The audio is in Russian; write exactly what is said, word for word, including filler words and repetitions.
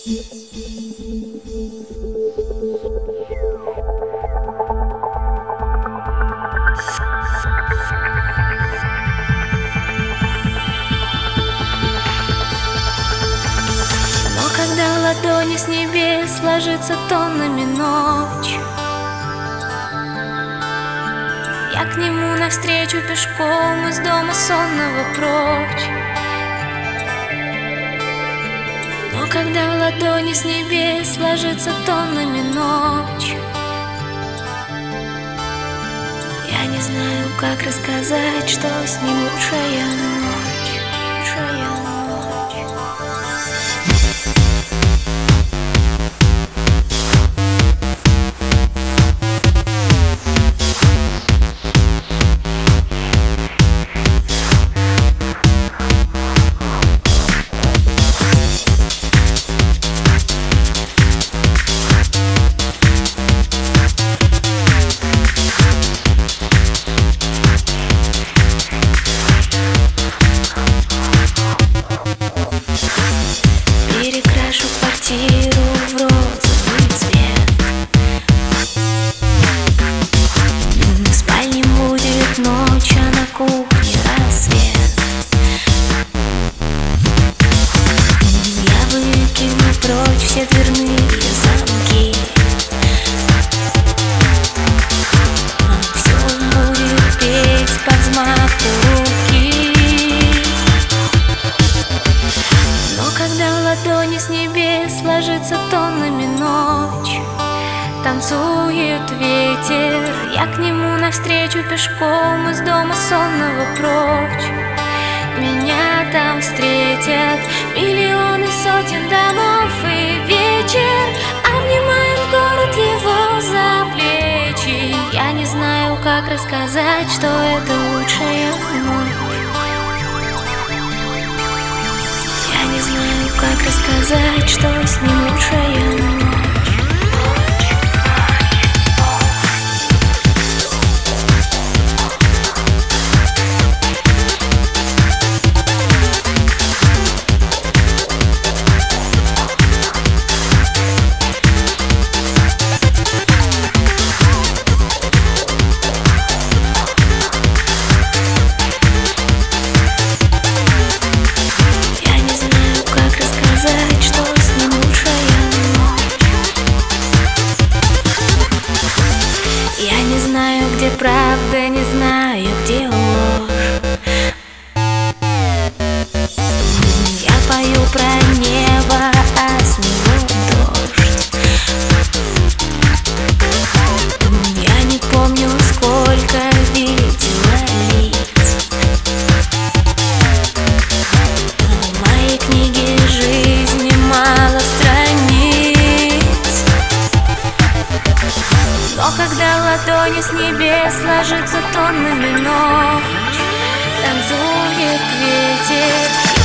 Но когда в ладони с небес ложится тоннами ночь, я к нему навстречу пешком из дома сонного прочь. Но когда в ладони с небес ложится тоннами ночь, я не знаю, как рассказать, что с ним лучшая ночь, лучшая ночь. Перекрашу квартиру в розовый цвет. В спальне будет ночь, а на кухне рассвет. Я выкину прочь все дверные замки. Все будет петь под взмах руки. Но когда в ладони с небес ложится тоннами ночь, танцует ветер, я к нему навстречу пешком из дома сонного прочь. Меня там встретят миллионы сотен домов, и вечер обнимает город его за плечи. Я не знаю, как рассказать, что это лучшая ночь. Я не знаю, как рассказать, что с ним лучшая ночь. Я не знаю, где правда, не знаю, где ложь. Я пою про небо, а с него дождь. Я не помню, сколько видела лиц. В моей книге жизни мало страниц. Но когда в ладони с небес ложится тоннами ночь, танцует ветер.